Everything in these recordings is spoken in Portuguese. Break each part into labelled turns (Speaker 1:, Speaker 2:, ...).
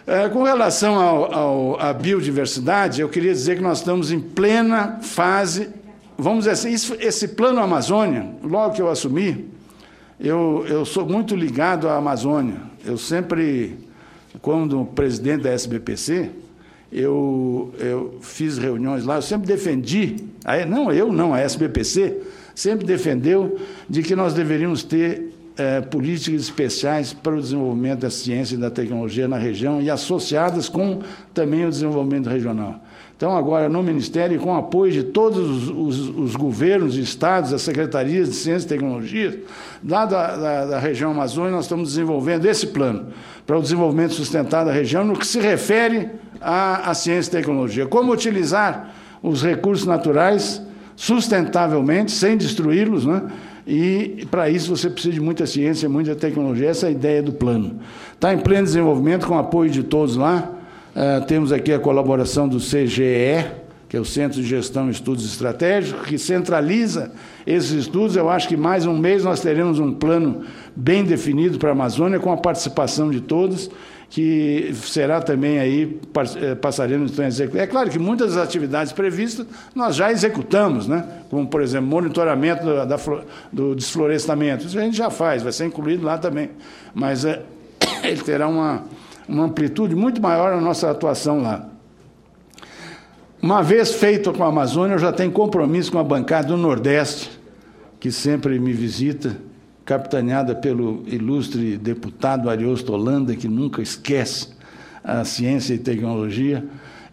Speaker 1: Com relação à biodiversidade, eu queria dizer que nós estamos em plena fase, vamos dizer assim, esse Plano Amazônia, logo que eu assumi, eu sou muito ligado à Amazônia. Eu sempre, quando presidente da SBPC, eu fiz reuniões lá, eu sempre defendi, a SBPC sempre defendeu de que nós deveríamos ter políticas especiais para o desenvolvimento da ciência e da tecnologia na região e associadas com também o desenvolvimento regional. Então, agora, no Ministério, com o apoio de todos os governos, estados, as secretarias de ciência e tecnologia, lá da região Amazônia, nós estamos desenvolvendo esse plano para o desenvolvimento sustentável da região no que se refere à ciência e tecnologia. Como utilizar os recursos naturais sustentavelmente, sem destruí-los, né? E, para isso, você precisa de muita ciência, muita tecnologia. Essa é a ideia do plano. Está em pleno desenvolvimento, com o apoio de todos lá. Temos aqui a colaboração do CGE, que é o Centro de Gestão e Estudos Estratégicos, que centraliza esses estudos. Eu acho que mais um mês nós teremos um plano bem definido para a Amazônia, com a participação de todos, que será também aí, passaremos então a executar. É claro que muitas das atividades previstas nós já executamos, né? Como, por exemplo, monitoramento do desflorestamento. Isso a gente já faz, vai ser incluído lá também. Mas ele terá uma amplitude muito maior na nossa atuação lá. Uma vez feito com a Amazônia, eu já tenho compromisso com a bancada do Nordeste, que sempre me visita, capitaneada pelo ilustre deputado Ariosto Holanda, que nunca esquece a ciência e tecnologia,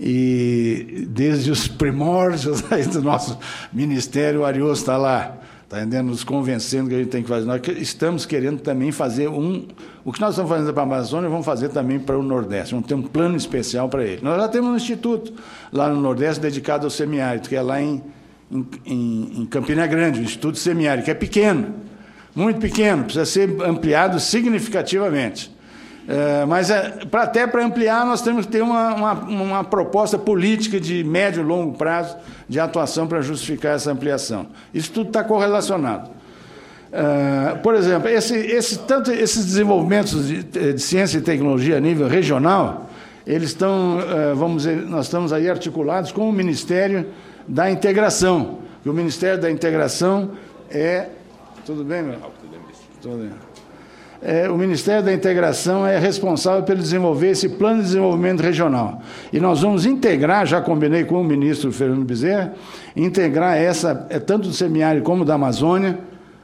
Speaker 1: e desde os primórdios do nosso ministério, o Ariosto está lá, está entendendo, nos convencendo que a gente tem que fazer. Nós estamos querendo também fazer o que nós estamos fazendo para a Amazônia, vamos fazer também para o Nordeste, vamos ter um plano especial para ele. Nós já temos um instituto lá no Nordeste dedicado ao semiárido, que é lá em Campina Grande, o Instituto Semiárido, que é pequeno, muito pequeno, precisa ser ampliado significativamente. Mas até para ampliar, nós temos que ter uma proposta política de médio e longo prazo de atuação para justificar essa ampliação. Isso tudo está correlacionado. Por exemplo, esses desenvolvimentos de ciência e tecnologia a nível regional, eles estão, vamos dizer, nós estamos aí articulados com o Ministério da Integração. E o Ministério da Integração é... Tudo bem, meu? Tudo bem. O Ministério da Integração é responsável por desenvolver esse plano de desenvolvimento regional. E nós vamos integrar, já combinei com o ministro Fernando Bezerra, integrar tanto do semiárido como da Amazônia,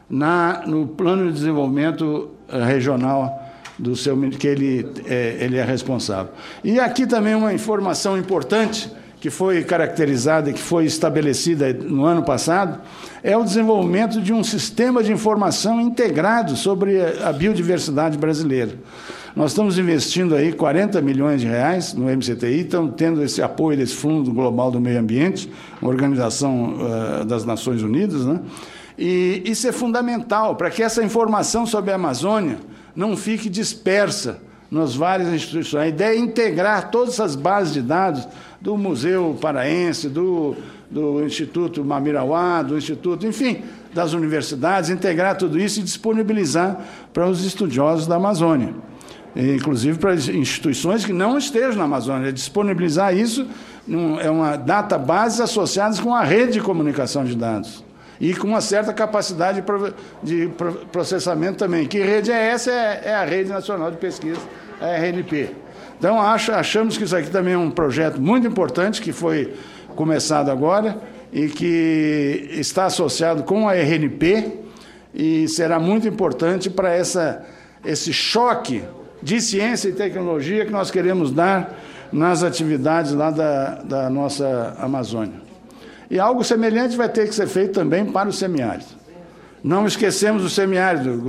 Speaker 1: no plano de desenvolvimento regional que ele é responsável. E aqui também uma informação importante, que foi caracterizada e que foi estabelecida no ano passado, é o desenvolvimento de um sistema de informação integrado sobre a biodiversidade brasileira. Nós estamos investindo aí 40 milhões de reais no MCTI, estamos tendo esse apoio desse Fundo Global do Meio Ambiente, uma organização das Nações Unidas, né? E isso é fundamental para que essa informação sobre a Amazônia não fique dispersa nas várias instituições. A ideia é integrar todas essas bases de dados do Museu Paraense, do Instituto Mamirauá, do Instituto, enfim, das universidades, integrar tudo isso e disponibilizar para os estudiosos da Amazônia, inclusive para as instituições que não estejam na Amazônia. Disponibilizar isso é uma database associada com a rede de comunicação de dados e com uma certa capacidade de processamento também. Que rede é essa? É a Rede Nacional de Pesquisa, a RNP. Então, achamos que isso aqui também é um projeto muito importante, que foi começado agora e que está associado com a RNP e será muito importante para esse choque de ciência e tecnologia que nós queremos dar nas atividades lá da nossa Amazônia. E algo semelhante vai ter que ser feito também para o semiárido. Não esquecemos o semiárido,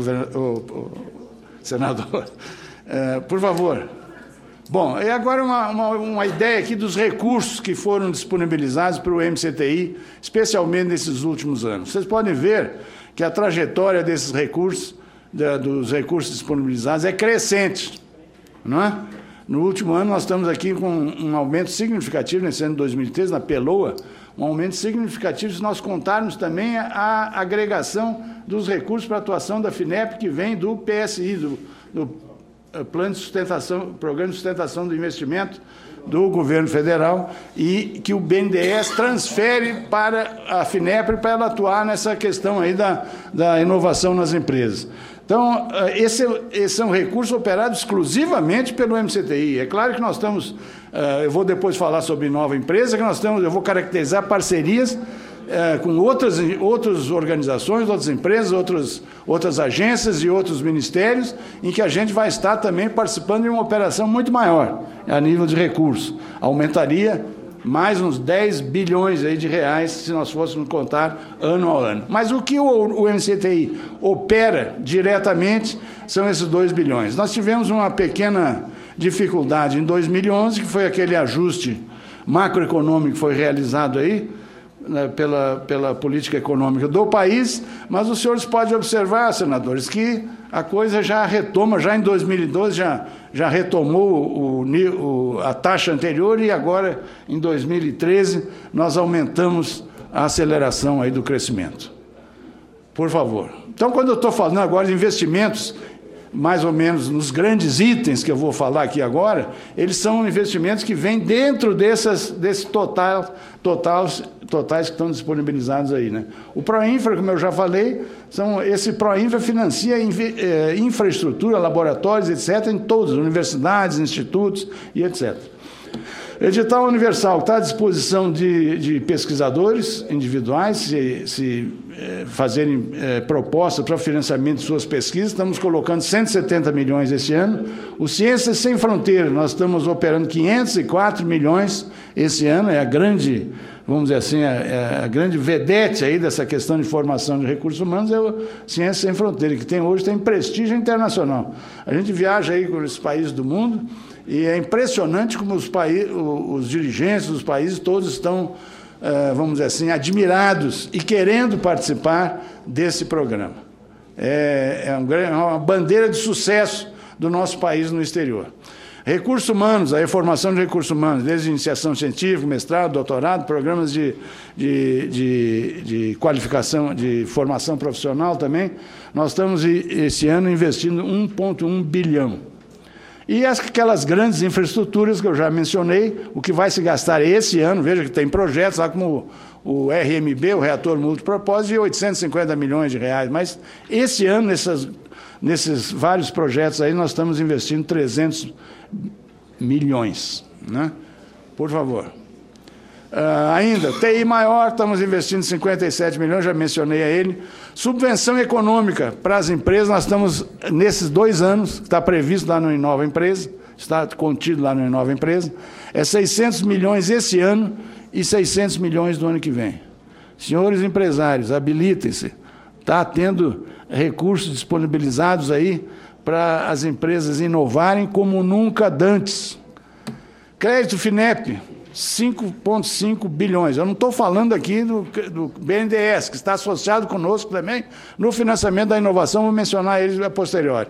Speaker 1: senador. Por favor. Bom, e agora uma ideia aqui dos recursos que foram disponibilizados para o MCTI, especialmente nesses últimos anos. Vocês podem ver que a trajetória desses recursos, dos recursos disponibilizados, é crescente, não é? No último ano, nós estamos aqui com um aumento significativo, nesse ano de 2013, na PELOA, um aumento significativo se nós contarmos também a agregação dos recursos para a atuação da FINEP, que vem do PSI, do plano de sustentação, programa de sustentação do investimento do governo federal e que o BNDES transfere para a FINEP para ela atuar nessa questão aí da inovação nas empresas. Então, esse é um recurso operado exclusivamente pelo MCTI. É claro que nós estamos, eu vou depois falar sobre nova empresa, que eu vou caracterizar parcerias com outras organizações, outras empresas, outras agências e outros ministérios, em que a gente vai estar também participando de uma operação muito maior a nível de recursos. Aumentaria mais uns 10 bilhões aí de reais, se nós fôssemos contar ano a ano. Mas o que o MCTI opera diretamente são esses 2 bilhões. Nós tivemos uma pequena dificuldade em 2011, que foi aquele ajuste macroeconômico que foi realizado aí, pela política econômica do país, mas os senhores podem observar, senadores, que a coisa já retoma, já em 2012 já retomou a taxa anterior e agora, em 2013, nós aumentamos a aceleração aí do crescimento. Por favor. Então, quando eu estou falando agora de investimentos, mais ou menos nos grandes itens que eu vou falar aqui agora, eles são investimentos que vêm dentro desses totais que estão disponibilizados aí, né? O Proinfra, como eu já falei, esse Proinfra financia infraestrutura, laboratórios, etc., em todas as universidades, institutos e etc. Edital universal está à disposição de pesquisadores individuais, se fazerem propostas para o financiamento de suas pesquisas. Estamos colocando 170 milhões esse ano. O Ciências Sem Fronteiras, nós estamos operando 504 milhões esse ano, é a grande, vamos dizer assim, a grande vedete aí dessa questão de formação de recursos humanos é o Ciências Sem Fronteiras, que hoje tem prestígio internacional. A gente viaja aí com os países do mundo e é impressionante como os dirigentes dos países todos estão, vamos dizer assim, admirados e querendo participar desse programa. É uma bandeira de sucesso do nosso país no exterior. Recursos humanos, a formação de recursos humanos, desde iniciação científica, mestrado, doutorado, programas de qualificação, de formação profissional também, nós estamos, esse ano, investindo 1,1 bilhão. E aquelas grandes infraestruturas que eu já mencionei, o que vai se gastar esse ano, veja que tem projetos lá como o RMB, o reator multipropósito, de 850 milhões de reais, mas esse ano, nesses vários projetos aí, nós estamos investindo 300 milhões, né? Por favor. Ainda, TI maior, estamos investindo 57 milhões, já mencionei a ele. Subvenção econômica para as empresas, nós estamos, nesses 2 anos, está previsto lá no Inova Empresa, está contido lá no Inova Empresa, é 600 milhões esse ano e 600 milhões do ano que vem. Senhores empresários, habilitem-se, está tendo recursos disponibilizados aí para as empresas inovarem como nunca antes. Crédito FINEP, 5,5 bilhões. Eu não estou falando aqui do BNDES, que está associado conosco também no financiamento da inovação, vou mencionar eles a posteriori.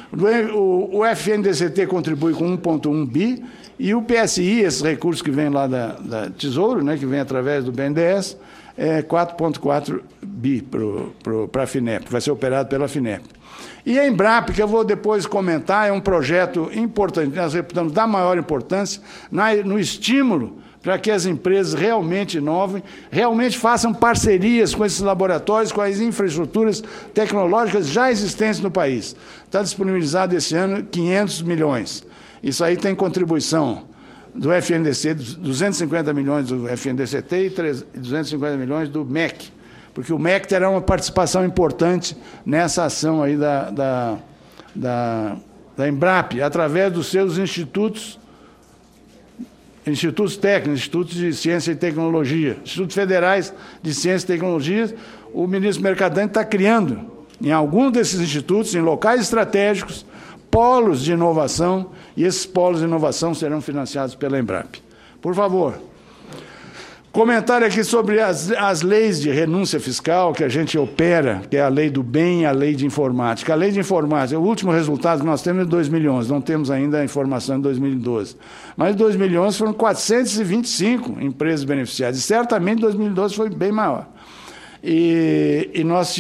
Speaker 1: O FNDCT contribui com 1,1 bi e o PSI, esses recursos que vêm lá da Tesouro, né, que vem através do BNDES, é 4,4 bi para a FINEP, vai ser operado pela FINEP. E a Embrap, que eu vou depois comentar, é um projeto importante, nós reputamos da maior importância, no estímulo para que as empresas realmente inovem, realmente façam parcerias com esses laboratórios, com as infraestruturas tecnológicas já existentes no país. Está disponibilizado esse ano 500 milhões. Isso aí tem contribuição do FNDC, 250 milhões do FNDCT e 250 milhões do MEC, porque o MEC terá uma participação importante nessa ação aí da Embrap, através dos seus institutos técnicos, institutos de ciência e tecnologia, institutos federais de ciência e tecnologia. O ministro Mercadante está criando, em algum desses institutos, em locais estratégicos, polos de inovação, e esses polos de inovação serão financiados pela Embrap. Por favor. Comentário aqui sobre as leis de renúncia fiscal que a gente opera, que é a lei do bem e a lei de informática. A lei de informática, o último resultado que nós temos é de 2011, não temos ainda a informação de 2012. Mas em 2011 foram 425 empresas beneficiadas, e certamente 2012 foi bem maior. E nós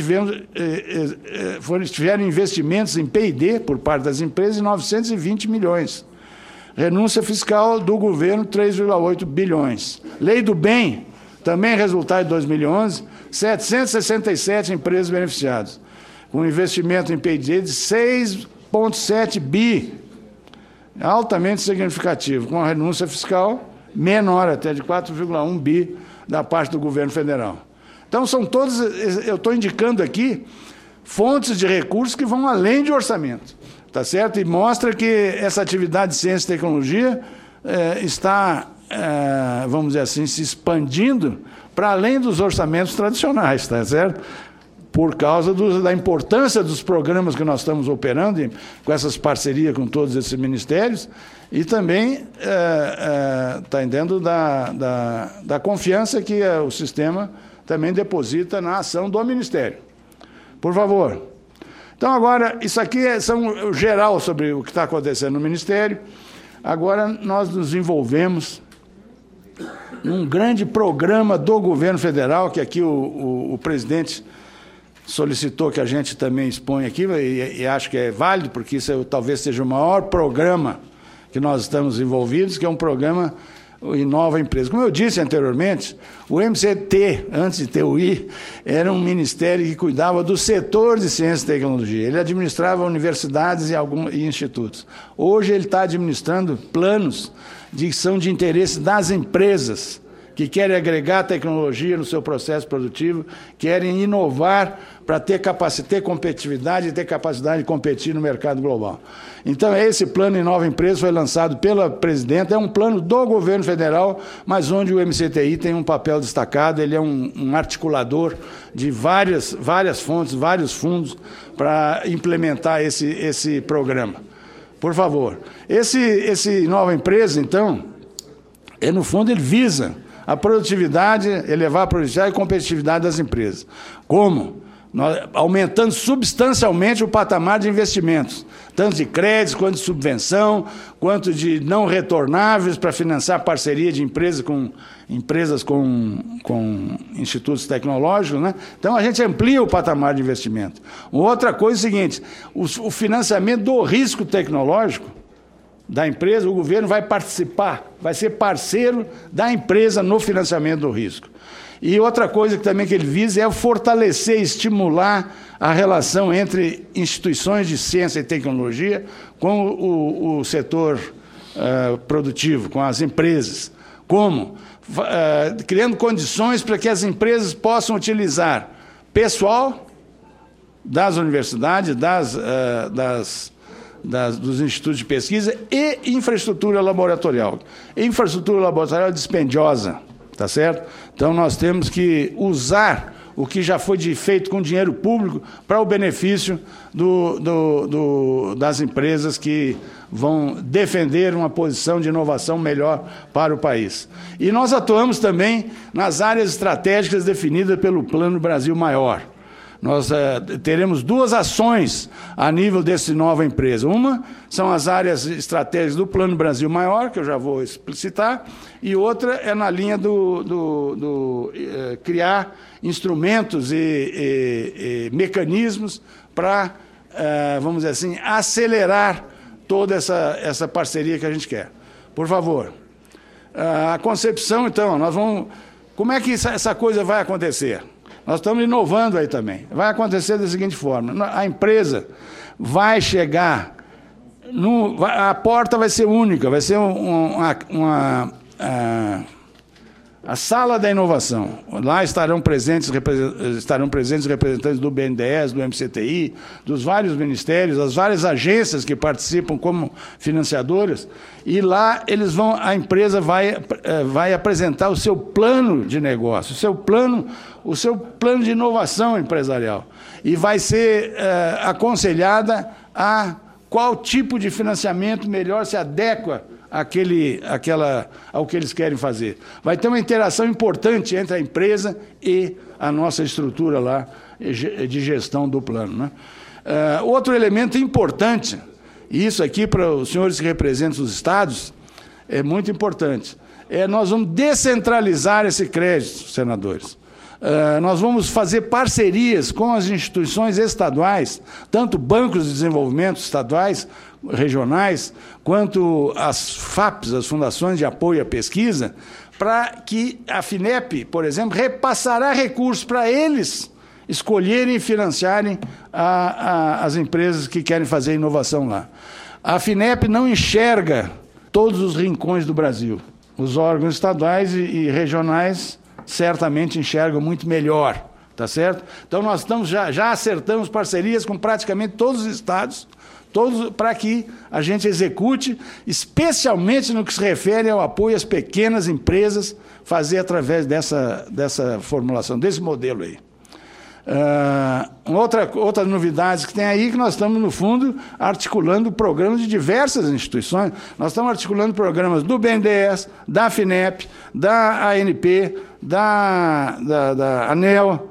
Speaker 1: tiveram investimentos em P&D por parte das empresas de 920 milhões. Renúncia fiscal do governo, 3,8 bilhões. Lei do Bem, também resultado de 2011, 767 empresas beneficiadas, com investimento em P&D de 6,7 bi, altamente significativo, com a renúncia fiscal menor até de 4,1 bi da parte do governo federal. Então, são todos, eu estou indicando aqui, fontes de recursos que vão além de orçamento, tá certo? E mostra que essa atividade de ciência e tecnologia está, vamos dizer assim, se expandindo para além dos orçamentos tradicionais, tá certo? Por causa da importância dos programas que nós estamos operando, com essas parcerias com todos esses ministérios, e também está entendendo da confiança que o sistema também deposita na ação do Ministério. Por favor. Então, agora, isso aqui são o geral sobre o que está acontecendo no Ministério. Agora, nós nos envolvemos num grande programa do governo federal, que aqui o presidente solicitou que a gente também exponha aqui, e acho que é válido, porque isso talvez seja o maior programa que nós estamos envolvidos, que é um programa Inova Empresa. Como eu disse anteriormente, o MCT, antes de ter o I, era um ministério que cuidava do setor de ciência e tecnologia. Ele administrava universidades e institutos. Hoje ele está administrando planos que são de interesse das empresas, que querem agregar tecnologia no seu processo produtivo, querem inovar para ter competitividade e ter capacidade de competir no mercado global. Então, esse plano Inova Empresa foi lançado pela presidenta, é um plano do governo federal, mas onde o MCTI tem um papel destacado, ele é um articulador de várias fontes, vários fundos para implementar esse programa. Por favor. Esse Nova Empresa, então, no fundo, ele visa a produtividade, elevar a produtividade e competitividade das empresas. Como? Aumentando substancialmente o patamar de investimentos, tanto de créditos, quanto de subvenção, quanto de não retornáveis para financiar parceria de empresas com institutos tecnológicos, né? Então, a gente amplia o patamar de investimento. Outra coisa é o seguinte, o financiamento do risco tecnológico da empresa, o governo vai participar, vai ser parceiro da empresa no financiamento do risco. E outra coisa que também que ele visa é fortalecer, estimular a relação entre instituições de ciência e tecnologia com o setor produtivo, com as empresas. Como? Criando condições para que as empresas possam utilizar pessoal das universidades, dos institutos de pesquisa e infraestrutura laboratorial. Infraestrutura laboratorial dispendiosa, tá certo? Então, nós temos que usar o que já foi feito com dinheiro público para o benefício das empresas que vão defender uma posição de inovação melhor para o país. E nós atuamos também nas áreas estratégicas definidas pelo Plano Brasil Maior. Nós teremos duas ações a nível dessa nova empresa. Uma são as áreas estratégicas do Plano Brasil Maior, que eu já vou explicitar, e outra é na linha criar instrumentos e mecanismos para, vamos dizer assim, acelerar toda essa parceria que a gente quer. Por favor. A concepção, então, como é que essa coisa vai acontecer? Nós estamos inovando aí também. Vai acontecer da seguinte forma, a empresa vai chegar, a porta vai ser única, vai ser a sala da inovação. Lá estarão presentes representantes do BNDES, do MCTI, dos vários ministérios, das várias agências que participam como financiadoras, e lá a empresa vai apresentar o seu plano de negócio, o seu plano de inovação empresarial, e vai ser aconselhada a qual tipo de financiamento melhor se adequa ao que eles querem fazer. Vai ter uma interação importante entre a empresa e a nossa estrutura lá de gestão do plano, né? Outro elemento importante, e isso aqui para os senhores que representam os estados, é muito importante, nós vamos descentralizar esse crédito, senadores. Nós vamos fazer parcerias com as instituições estaduais, tanto bancos de desenvolvimento estaduais, regionais, quanto as FAPs, as Fundações de Apoio à Pesquisa, para que a FINEP, por exemplo, repassará recursos para eles escolherem e financiarem as empresas que querem fazer inovação lá. A FINEP não enxerga todos os rincões do Brasil. Os órgãos estaduais e regionais certamente enxergam muito melhor, tá certo? Então, nós já acertamos parcerias com praticamente todos os estados, para que a gente execute, especialmente no que se refere ao apoio às pequenas empresas, fazer através dessa formulação, desse modelo aí. Outra novidade que tem aí, que nós estamos, no fundo, articulando programas de diversas instituições. Nós estamos articulando programas do BNDES, da FINEP, da ANP, da ANEEL,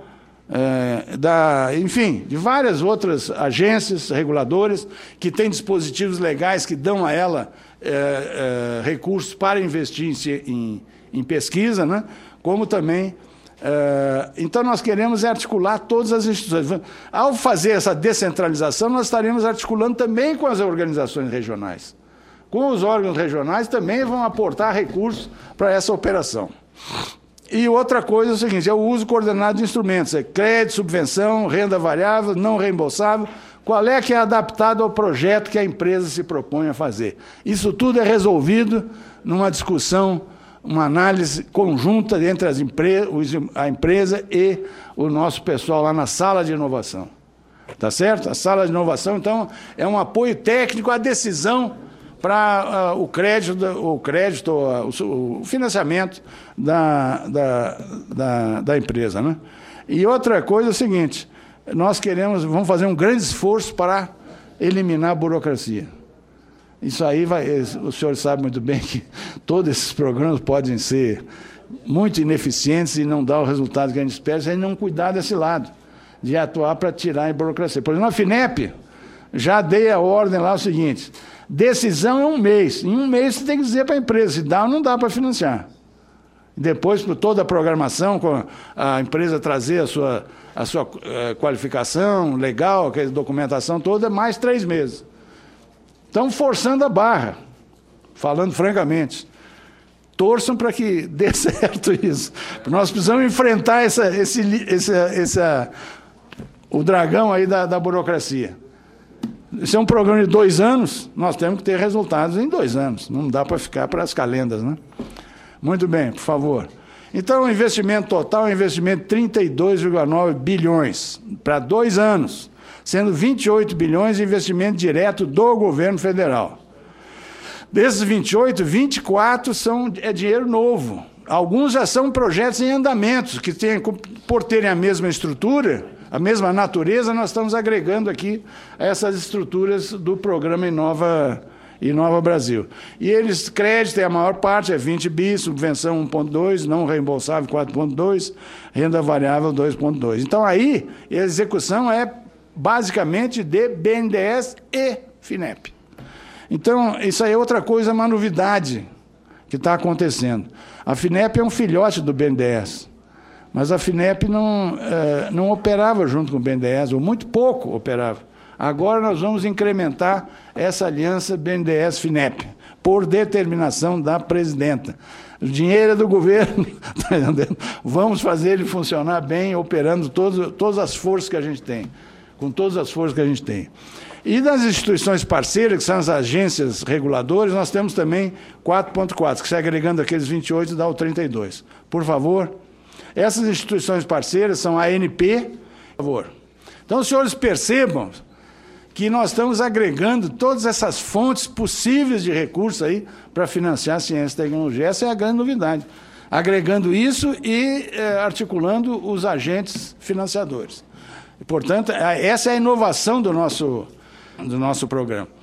Speaker 1: enfim, de várias outras agências reguladoras que têm dispositivos legais que dão a ela recursos para investir em pesquisa, né? Como também... Então, nós queremos articular todas as instituições. Ao fazer essa descentralização, nós estaremos articulando também com as organizações regionais. Com os órgãos regionais também vão aportar recursos para essa operação. E outra coisa é o seguinte, é o uso coordenado de instrumentos, crédito, subvenção, renda variável, não reembolsável, qual é que é adaptado ao projeto que a empresa se propõe a fazer. Isso tudo é resolvido numa discussão, uma análise conjunta entre a empresa e o nosso pessoal lá na sala de inovação. Tá certo? A sala de inovação, então, é um apoio técnico à decisão para o financiamento da empresa, né? E outra coisa é o seguinte, vamos fazer um grande esforço para eliminar a burocracia. Isso aí o senhor sabe muito bem que todos esses programas podem ser muito ineficientes e não dar o resultado que a gente espera se a gente não cuidar desse lado, de atuar para tirar a burocracia. Por exemplo, na FINEP, já dei a ordem lá o seguinte, decisão é 1 mês. Em 1 mês você tem que dizer para a empresa se dá ou não dá para financiar. Depois, por toda a programação, com a empresa trazer a sua qualificação legal, aquela documentação toda, mais 3 meses. Estamos forçando a barra, falando francamente. Torçam para que dê certo isso. Nós precisamos enfrentar o dragão aí da burocracia. Isso é um programa de 2 anos, nós temos que ter resultados em 2 anos. Não dá para ficar para as calendas, né? Muito bem, por favor. Então, o investimento total é um investimento de 32,9 bilhões para 2 anos. Sendo 28 bilhões de investimento direto do governo federal. Desses 28, 24 é dinheiro novo. Alguns já são projetos em andamentos, que por terem a mesma estrutura, a mesma natureza, nós estamos agregando aqui essas estruturas do programa Inova Brasil. E eles, crédito é a maior parte, é 20 bi, subvenção 1,2, não reembolsável 4,2, renda variável 2,2. Então, aí, a execução é basicamente de BNDES e FINEP. Então, isso aí é outra coisa, uma novidade que está acontecendo. A FINEP é um filhote do BNDES, mas a FINEP não operava junto com o BNDES, ou muito pouco operava. Agora nós vamos incrementar essa aliança BNDES-FINEP, por determinação da presidenta. O dinheiro é do governo, tá entendendo? Vamos fazer ele funcionar bem, operando todas as forças que a gente tem. Com todas as forças que a gente tem. E das instituições parceiras, que são as agências reguladoras, nós temos também 4,4, que se agregando aqueles 28 dá o 32. Por favor. Essas instituições parceiras são a ANP, por favor. Então, os senhores percebam que nós estamos agregando todas essas fontes possíveis de recursos aí para financiar a ciência e tecnologia. Essa é a grande novidade. Agregando isso e articulando os agentes financiadores. Portanto, essa é a inovação do nosso programa.